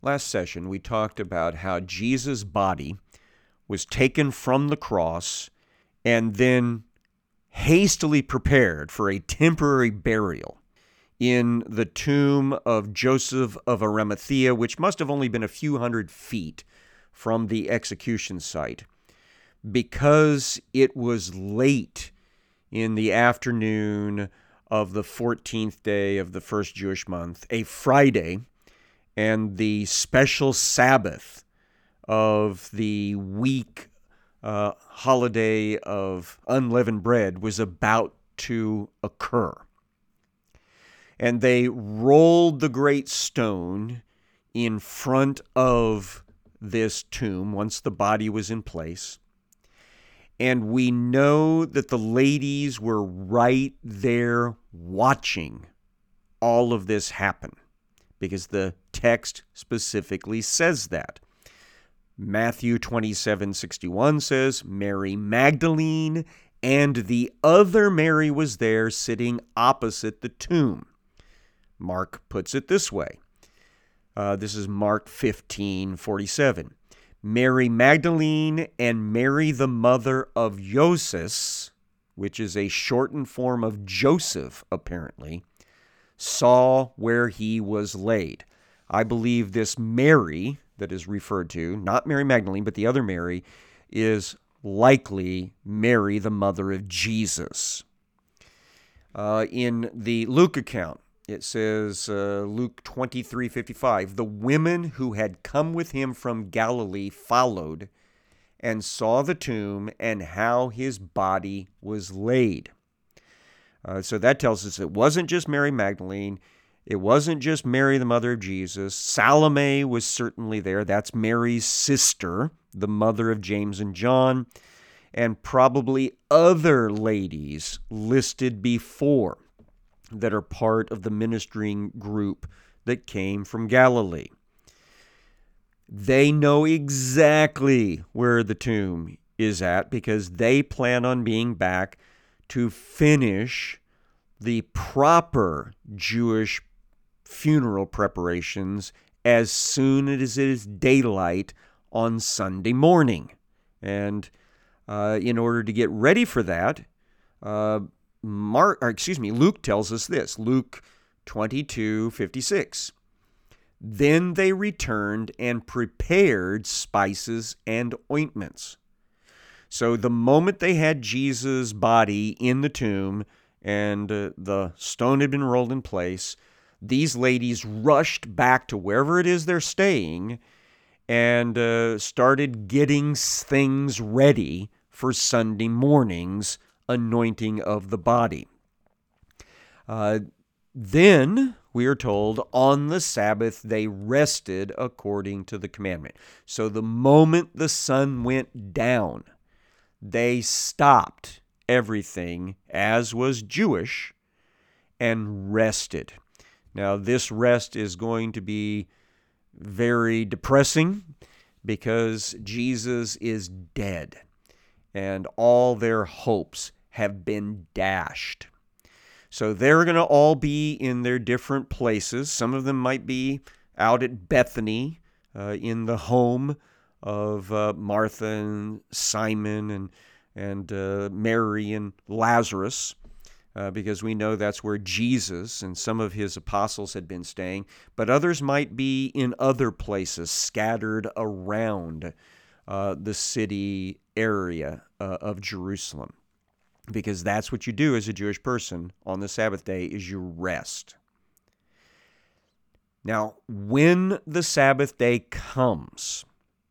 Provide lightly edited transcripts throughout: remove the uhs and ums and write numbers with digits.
Last session, we talked about how Jesus' body was taken from the cross and then hastily prepared for a temporary burial in the tomb of Joseph of Arimathea, which must have only been a few hundred feet from the execution site, because it was late in the afternoon of the 14th day of the first Jewish month, a Friday, and the special Sabbath of the week holiday of unleavened bread was about to occur. And they rolled the great stone in front of this tomb once the body was in place. And we know that the ladies were right there watching all of this happen, because the text specifically says that. Matthew 27:61 says, Mary Magdalene and the other Mary was there sitting opposite the tomb. Mark puts it this way. This is Mark 15:47. Mary Magdalene and Mary the mother of Joses, which is a shortened form of Joseph apparently, saw where he was laid. I believe this Mary that is referred to, not Mary Magdalene, but the other Mary, is likely Mary, the mother of Jesus. In the Luke account, it says, Luke 23:55, the women who had come with him from Galilee followed and saw the tomb and how his body was laid. So that tells us it wasn't just Mary Magdalene. It wasn't just Mary, the mother of Jesus. Salome was certainly there. That's Mary's sister, the mother of James and John, and probably other ladies listed before that are part of the ministering group that came from Galilee. They know exactly where the tomb is at because they plan on being back to finish the proper Jewish funeral preparations as soon as it is daylight on Sunday morning. And in order to get ready for that, Luke tells us this, Luke 22:56. Then they returned and prepared spices and ointments. So the moment they had Jesus' body in the tomb and the stone had been rolled in place, these ladies rushed back to wherever it is they're staying and started getting things ready for Sunday morning's anointing of the body. Then, we are told, on the Sabbath they rested according to the commandment. So the moment the sun went down, they stopped everything, as was Jewish, and rested. Now, this rest is going to be very depressing because Jesus is dead and all their hopes have been dashed. So they're going to all be in their different places. Some of them might be out at Bethany in the home of Martha and Simon and Mary and Lazarus, because we know that's where Jesus and some of his apostles had been staying. But others might be in other places scattered around the city area of Jerusalem, because that's what you do as a Jewish person on the Sabbath day is you rest. Now, when the Sabbath day comes,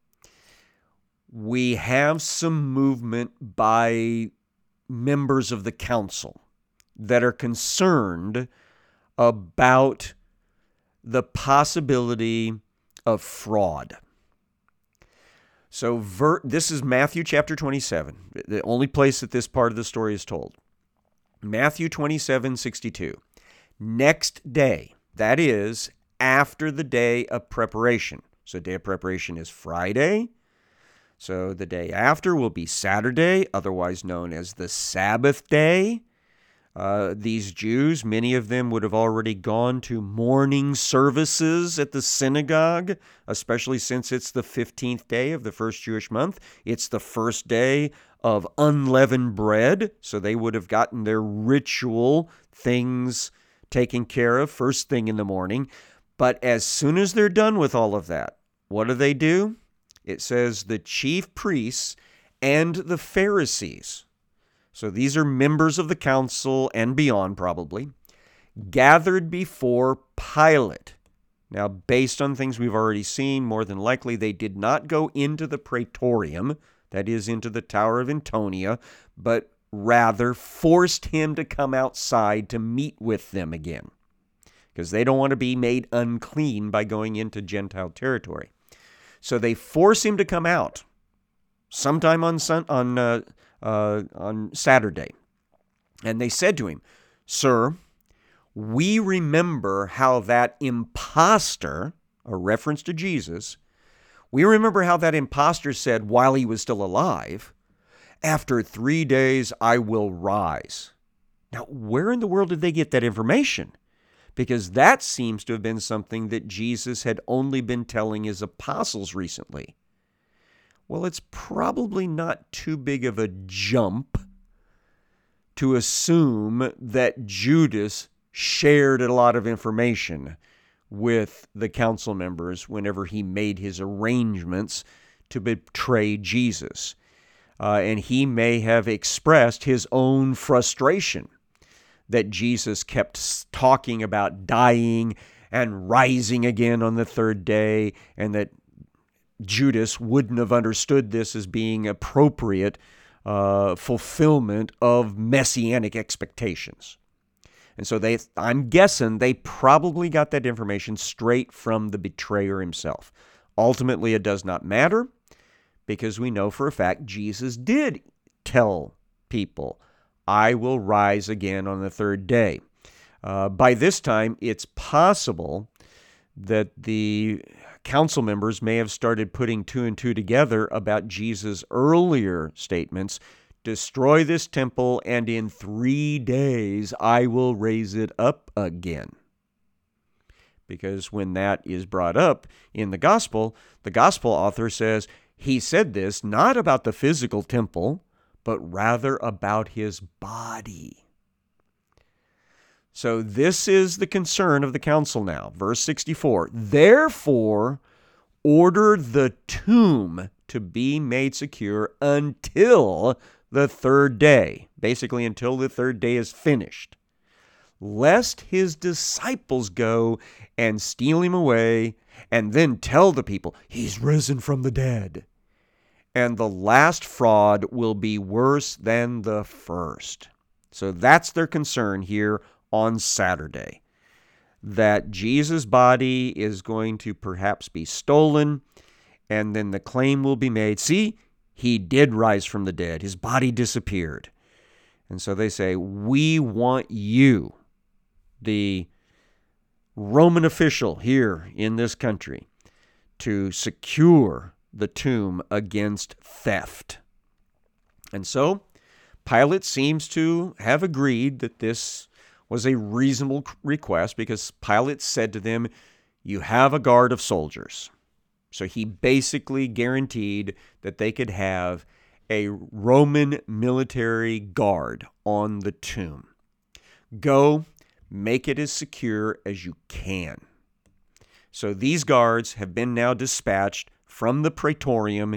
we have some movement by members of the council that are concerned about the possibility of fraud. So this is Matthew chapter 27, the only place that this part of the story is told. Matthew 27:62. Next day, that is, after the day of preparation. So day of preparation is Friday. So the day after will be Saturday, otherwise known as the Sabbath day. These Jews, many of them would have already gone to morning services at the synagogue, especially since it's the 15th day of the first Jewish month. It's the first day of unleavened bread, so they would have gotten their ritual things taken care of first thing in the morning. But as soon as they're done with all of that, what do? It says the chief priests and the Pharisees, so these are members of the council and beyond probably, gathered before Pilate. Now, based on things we've already seen, more than likely they did not go into the Praetorium, that is, into the Tower of Antonia, but rather forced him to come outside to meet with them again, because they don't want to be made unclean by going into Gentile territory. So they force him to come out sometime on Saturday. And they said to him, "Sir, we remember how that impostor," a reference to Jesus, "we remember how that impostor said while he was still alive, 'After 3 days I will rise.'" Now, where in the world did they get that information? Because that seems to have been something that Jesus had only been telling his apostles recently. Well, it's probably not too big of a jump to assume that Judas shared a lot of information with the council members whenever he made his arrangements to betray Jesus. And he may have expressed his own frustration that Jesus kept talking about dying and rising again on the third day, and that Judas wouldn't have understood this as being appropriate fulfillment of messianic expectations. And so I'm guessing they probably got that information straight from the betrayer himself. Ultimately, it does not matter, because we know for a fact Jesus did tell people, "I will rise again on the third day." By this time, it's possible that the council members may have started putting two and two together about Jesus' earlier statements: "Destroy this temple, and in 3 days I will raise it up again." Because when that is brought up in the gospel author says he said this not about the physical temple, but rather about his body. So this is the concern of the council now. Verse 64, "Therefore order the tomb to be made secure until the third day," basically until the third day is finished, "lest his disciples go and steal him away, and then tell the people, 'He's risen from the dead.' And the last fraud will be worse than the first." So that's their concern here on Saturday, that Jesus' body is going to perhaps be stolen, and then the claim will be made, "See, he did rise from the dead. His body disappeared." And so they say, "We want you, the Roman official here in this country, to secure the tomb against theft." And so Pilate seems to have agreed that this was a reasonable request, because Pilate said to them, "You have a guard of soldiers." So he basically guaranteed that they could have a Roman military guard on the tomb. Go, make it as secure as you can. So these guards have been now dispatched from the Praetorium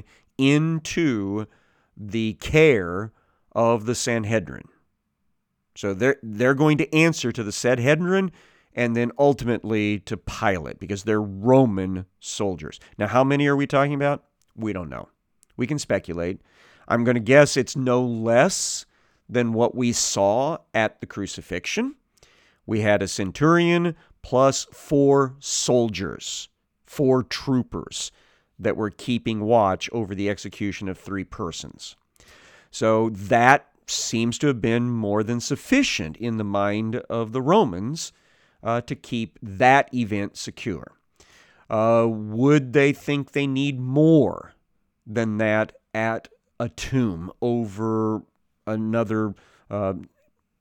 into the care of the Sanhedrin. So they're going to answer to the Sanhedrin and then ultimately to Pilate, because they're Roman soldiers. Now, how many are we talking about? We don't know. We can speculate. I'm going to guess it's no less than what we saw at the crucifixion. We had a centurion plus 4 soldiers, 4 troopers that were keeping watch over the execution of 3 persons. So that seems to have been more than sufficient in the mind of the Romans to keep that event secure. Would they think they need more than that at a tomb over another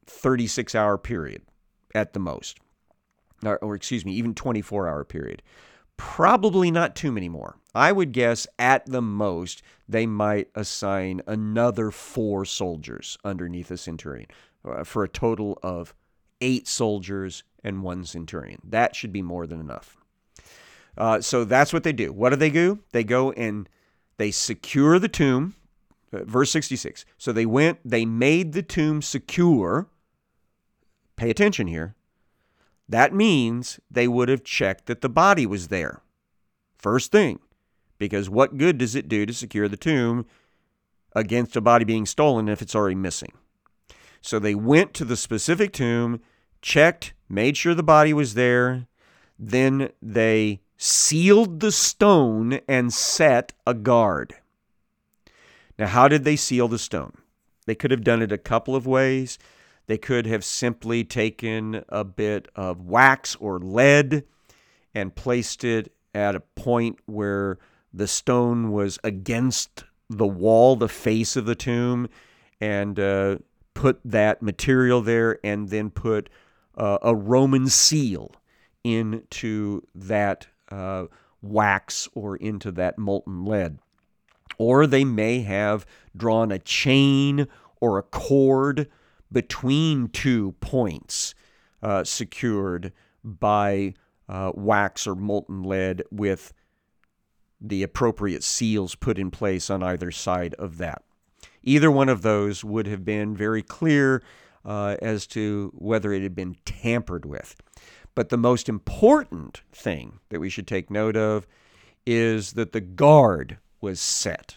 36-hour period at the most. Or excuse me, even 24-hour period. Probably not too many more. I would guess at the most they might assign another 4 soldiers underneath a centurion for a total of 8 soldiers and 1 centurion. That should be more than enough. So that's what they do. What do? They go and they secure the tomb. Verse 66. So they made the tomb secure. Pay attention here. That means they would have checked that the body was there. First thing. Because what good does it do to secure the tomb against a body being stolen if it's already missing? So they went to the specific tomb, checked, made sure the body was there. Then they sealed the stone and set a guard. Now, how did they seal the stone? They could have done it a couple of ways. They could have simply taken a bit of wax or lead and placed it at a point where the stone was against the wall, the face of the tomb, and put that material there and then put a Roman seal into that wax or into that molten lead. Or they may have drawn a chain or a cord between 2 points secured by wax or molten lead with the appropriate seals put in place on either side of that. Either one of those would have been very clear as to whether it had been tampered with. But the most important thing that we should take note of is that the guard was set.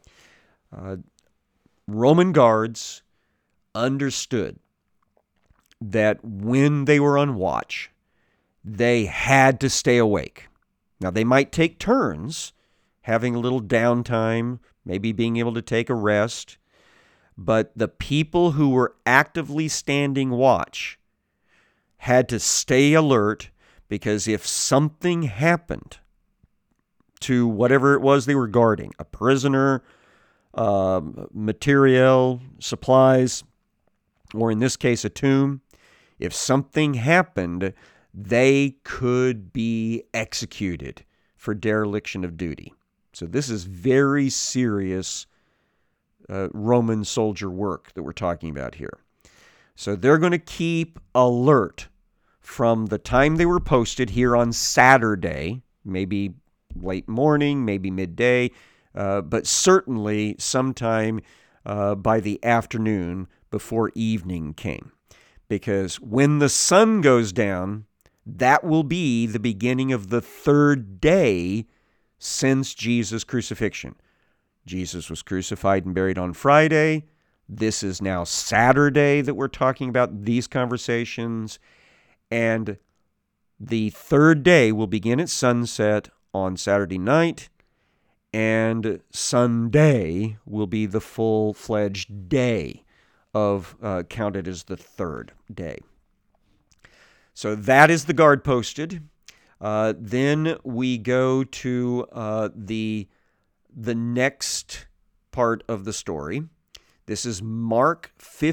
Roman guards understood that when they were on watch, they had to stay awake. Now, they might take turns having a little downtime, maybe being able to take a rest, but the people who were actively standing watch had to stay alert, because if something happened to whatever it was they were guarding, a prisoner, material, supplies, or in this case, a tomb, if something happened, they could be executed for dereliction of duty. So this is very serious Roman soldier work that we're talking about here. So they're going to keep alert from the time they were posted here on Saturday, maybe late morning, maybe midday, but certainly sometime by the afternoon before evening came. Because when the sun goes down, that will be the beginning of the 3rd day since Jesus' crucifixion. Jesus was crucified and buried on Friday. This is now Saturday that we're talking about these conversations. And the 3rd day will begin at sunset on Saturday night, and Sunday will be the full-fledged day of counted as the 3rd day. So that is the guard posted. Then we go to the next part of the story. This is Mark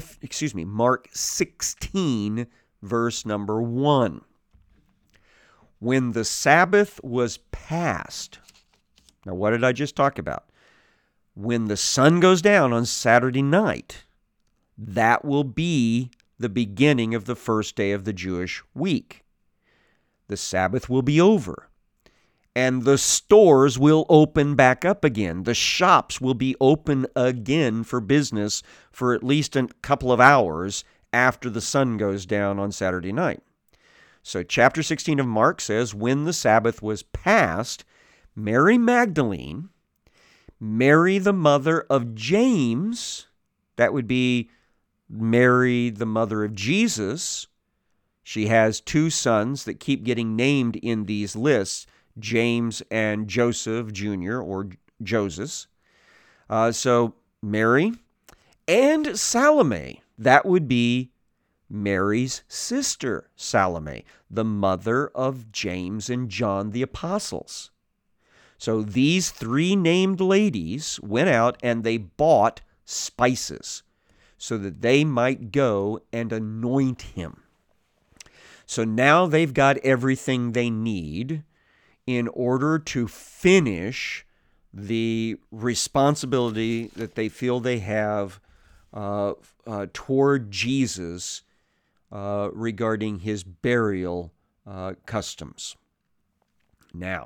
16, verse number 1. When the Sabbath was past. Now, what did I just talk about? When the sun goes down on Saturday night, that will be the beginning of the first day of the Jewish week. The Sabbath will be over, and the stores will open back up again. The shops will be open again for business for at least a couple of hours after the sun goes down on Saturday night. So chapter 16 of Mark says, when the Sabbath was past, Mary Magdalene, Mary the mother of James, that would be Mary the mother of Jesus. She has 2 sons that keep getting named in these lists, James and Joseph Jr., or Joseph. So Mary and Salome, that would be Mary's sister Salome, the mother of James and John the apostles. So these 3 named ladies went out and they bought spices. so that they might go and anoint him. So now they've got everything they need in order to finish the responsibility that they feel they have toward Jesus regarding his burial customs. Now,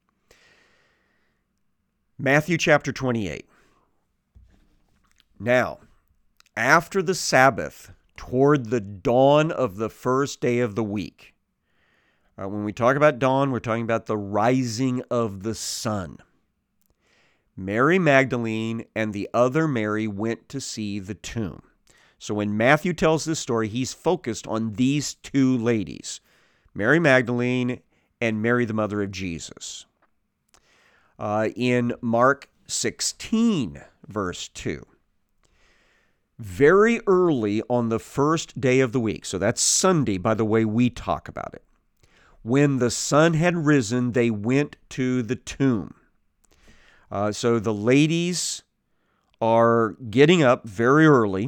Matthew chapter 28. Now, after the Sabbath, toward the dawn of the first day of the week. When we talk about dawn, we're talking about the rising of the sun. Mary Magdalene and the other Mary went to see the tomb. So when Matthew tells this story, he's focused on these two ladies, Mary Magdalene and Mary, the mother of Jesus. In Mark 16, verse 2, very early on the first day of the week, so that's Sunday by the way we talk about it, when the sun had risen, they went to the tomb. So the ladies are getting up very early,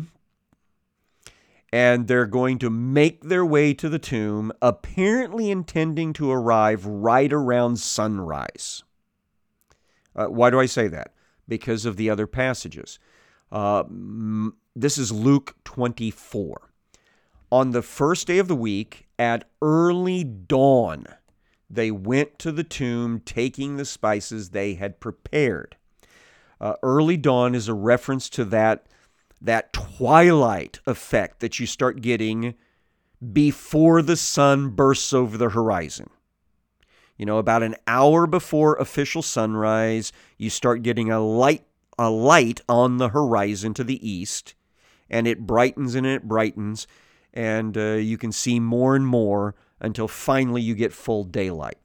and they're going to make their way to the tomb, apparently intending to arrive right around sunrise. Why do I say that? Because of the other passages. This is Luke 24. On the first day of the week, at early dawn, they went to the tomb, taking the spices they had prepared. Early dawn is a reference to that twilight effect that you start getting before the sun bursts over the horizon. You know, about an hour before official sunrise, you start getting a light on the horizon to the east, and it brightens and it brightens, and you can see more and more until finally you get full daylight.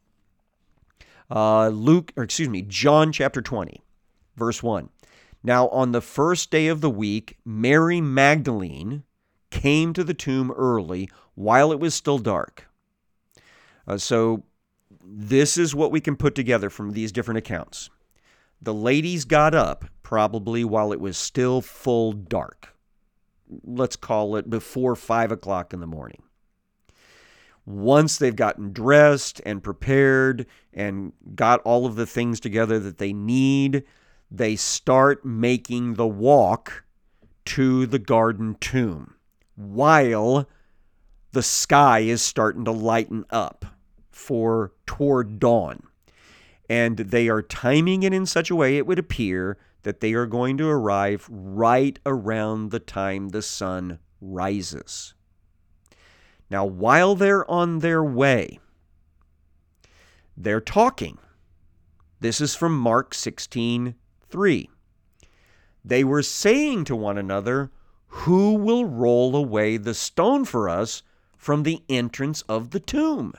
John chapter 20, verse 1. Now on the first day of the week, Mary Magdalene came to the tomb early while it was still dark. So this is what we can put together from these different accounts. The ladies got up probably while it was still full dark. Let's call it before 5 o'clock in the morning. Once they've gotten dressed and prepared and got all of the things together that they need, they start making the walk to the garden tomb while the sky is starting to lighten up toward dawn. And they are timing it in such a way it would appear that they are going to arrive right around the time the sun rises. Now, while they're on their way, they're talking. This is from Mark 16:3. They were saying to one another, "Who will roll away the stone for us from the entrance of the tomb?"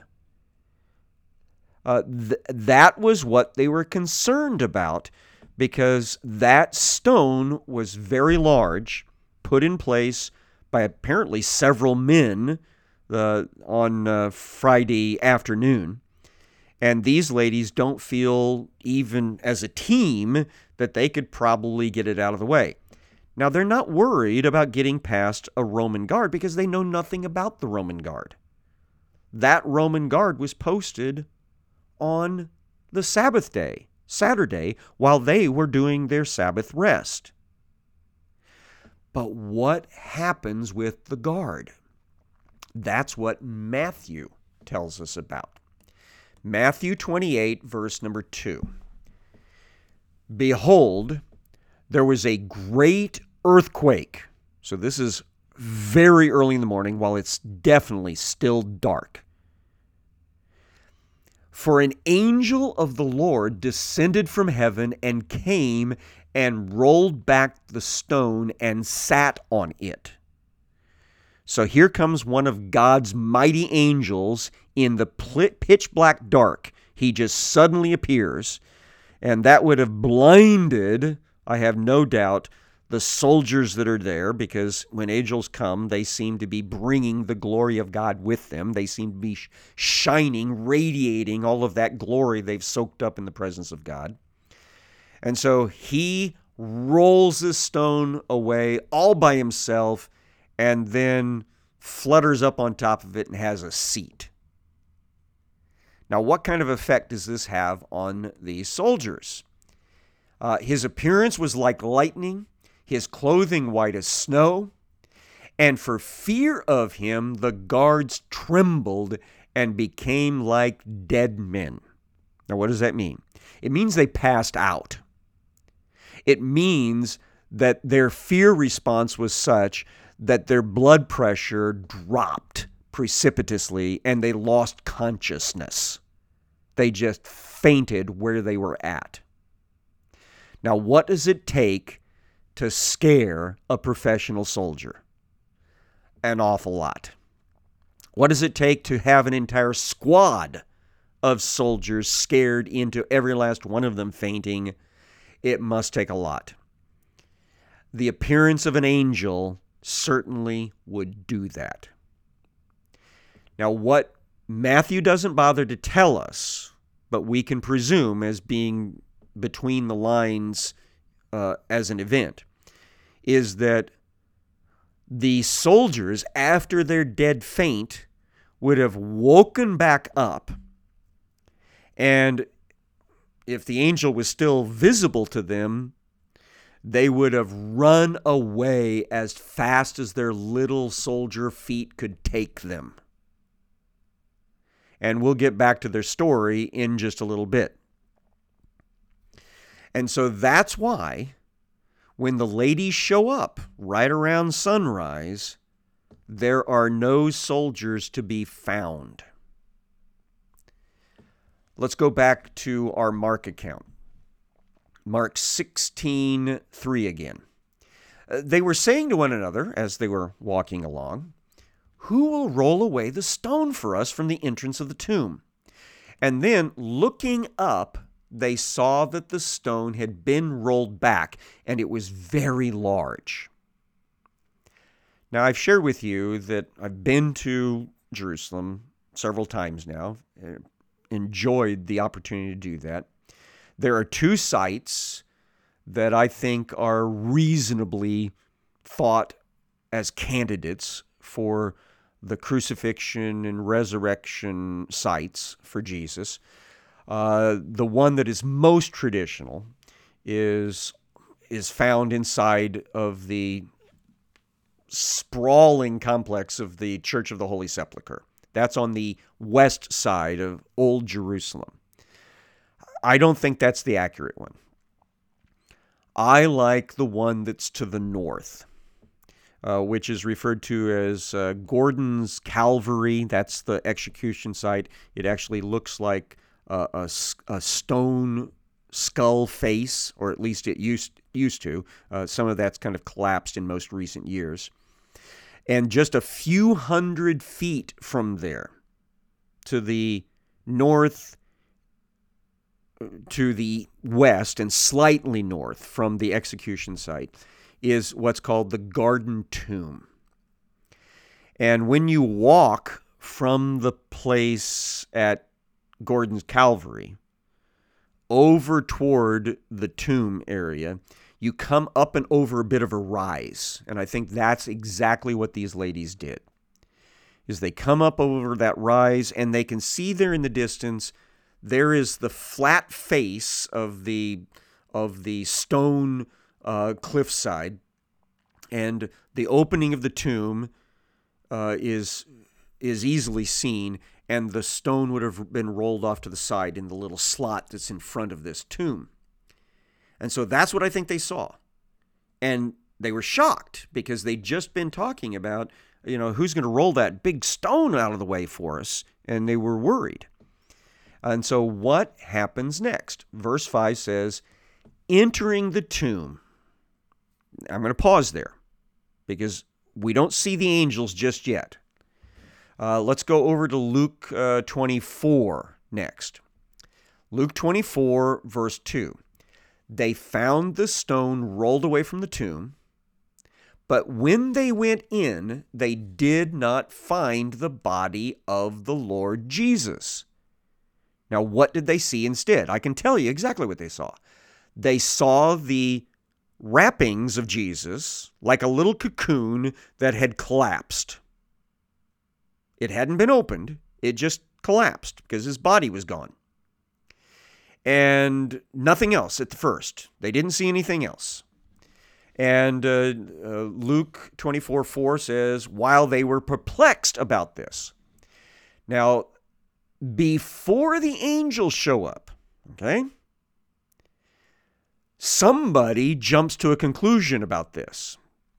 That was what they were concerned about, because that stone was very large, put in place by apparently several men on Friday afternoon. And these ladies don't feel, even as a team, that they could probably get it out of the way. Now, they're not worried about getting past a Roman guard because they know nothing about the Roman guard. That Roman guard was posted on the Sabbath day, Saturday, while they were doing their Sabbath rest. But what happens with the guard? That's what Matthew tells us about. Matthew 28, verse number 2. Behold, there was a great earthquake. So this is very early in the morning while it's definitely still dark. For an angel of the Lord descended from heaven and came and rolled back the stone and sat on it. So here comes one of God's mighty angels in the pitch black dark. He just suddenly appears, and that would have blinded, I have no doubt, the soldiers that are there, because when angels come, they seem to be bringing the glory of God with them. They seem to be shining, radiating all of that glory they've soaked up in the presence of God. And so he rolls this stone away all by himself, and then flutters up on top of it and has a seat. Now, what kind of effect does this have on these soldiers? His appearance was like lightning, his clothing white as snow, and for fear of him, the guards trembled and became like dead men. Now, what does that mean? It means they passed out. It means that their fear response was such that their blood pressure dropped precipitously and they lost consciousness. They just fainted where they were at. Now, what does it take to scare a professional soldier? An awful lot. What does it take to have an entire squad of soldiers scared into every last one of them fainting? It must take a lot. The appearance of an angel certainly would do that. Now, what Matthew doesn't bother to tell us, but we can presume as being between the lines as an event, is that the soldiers, after their dead faint, would have woken back up, and if the angel was still visible to them, they would have run away as fast as their little soldier feet could take them. And we'll get back to their story in just a little bit. And so that's why when the ladies show up right around sunrise, there are no soldiers to be found. Let's go back to our Mark account. Mark 16:3 again. They were saying to one another as they were walking along, "Who will roll away the stone for us from the entrance of the tomb?" And then, looking up, they saw that the stone had been rolled back, and it was very large. Now, I've shared with you that I've been to Jerusalem several times now, enjoyed the opportunity to do that. There are two sites that I think are reasonably thought as candidates for the crucifixion and resurrection sites for Jesus. The one that is most traditional is found inside of the sprawling complex of the Church of the Holy Sepulchre. That's on the west side of Old Jerusalem. I don't think that's the accurate one. I like the one that's to the north, which is referred to as Gordon's Calvary. That's the execution site. It actually looks like a stone skull face, or at least it used to. Some of that's kind of collapsed in most recent years. And just a few hundred feet from there, to the north, to the west, and slightly north from the execution site, is what's called the Garden Tomb. And when you walk from the place at Gordon's Calvary over toward the tomb area, you come up and over a bit of a rise. And I think that's exactly what these ladies did, is they come up over that rise, and they can see there in the distance, there is the flat face of the stone cliffside, and the opening of the tomb is easily seen, and the stone would have been rolled off to the side in the little slot that's in front of this tomb. And so that's what I think they saw. And they were shocked because they'd just been talking about, who's going to roll that big stone out of the way for us? And they were worried. And so what happens next? Verse 5 says, entering the tomb. I'm going to pause there because we don't see the angels just yet. Let's go over to Luke 24 next. Luke 24, verse 2. They found the stone rolled away from the tomb, but when they went in, they did not find the body of the Lord Jesus. Now, what did they see instead? I can tell you exactly what they saw. They saw the wrappings of Jesus like a little cocoon that had collapsed. It hadn't been opened. It just collapsed because his body was gone. And nothing else at the first. They didn't see anything else. And Luke 24:4 says, while they were perplexed about this. Now, before the angels show up, okay, somebody jumps to a conclusion about this.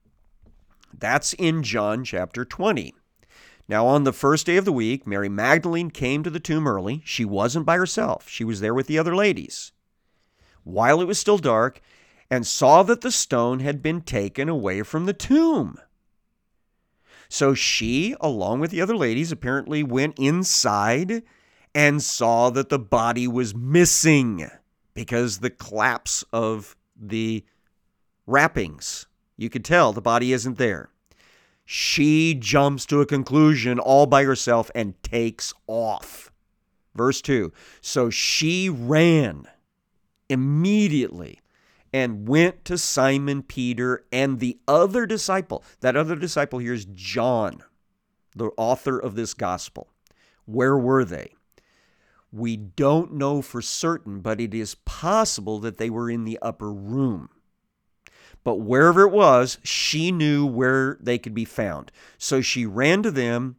That's in John chapter 20. Now, on the first day of the week, Mary Magdalene came to the tomb early. She wasn't by herself. She was there with the other ladies, while it was still dark, and saw that the stone had been taken away from the tomb. So she, along with the other ladies, apparently went inside and saw that the body was missing because the collapse of the wrappings. You could tell the body isn't there. She jumps to a conclusion all by herself and takes off. Verse 2, so she ran immediately and went to Simon Peter and the other disciple. That other disciple here is John, the author of this gospel. Where were they? We don't know for certain, but it is possible that they were in the upper room. But wherever it was, she knew where they could be found. So she ran to them,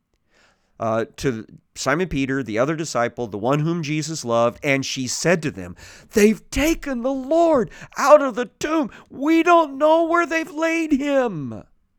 to Simon Peter, the other disciple, the one whom Jesus loved, and she said to them, they've taken the Lord out of the tomb. We don't know where they've laid him.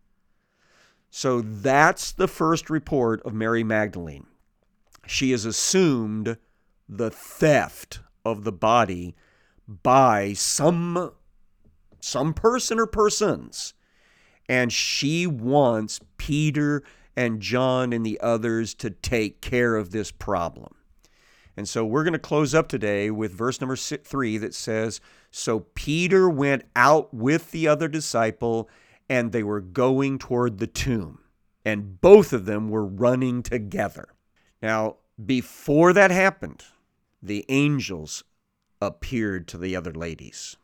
So that's the first report of Mary Magdalene. She has assumed the theft of the body by some person or persons. And she wants Peter and John and the others to take care of this problem. And so we're going to close up today with verse number 3 that says, so Peter went out with the other disciple, and they were going toward the tomb. And both of them were running together. Now, before that happened, the angels appeared to the other ladies.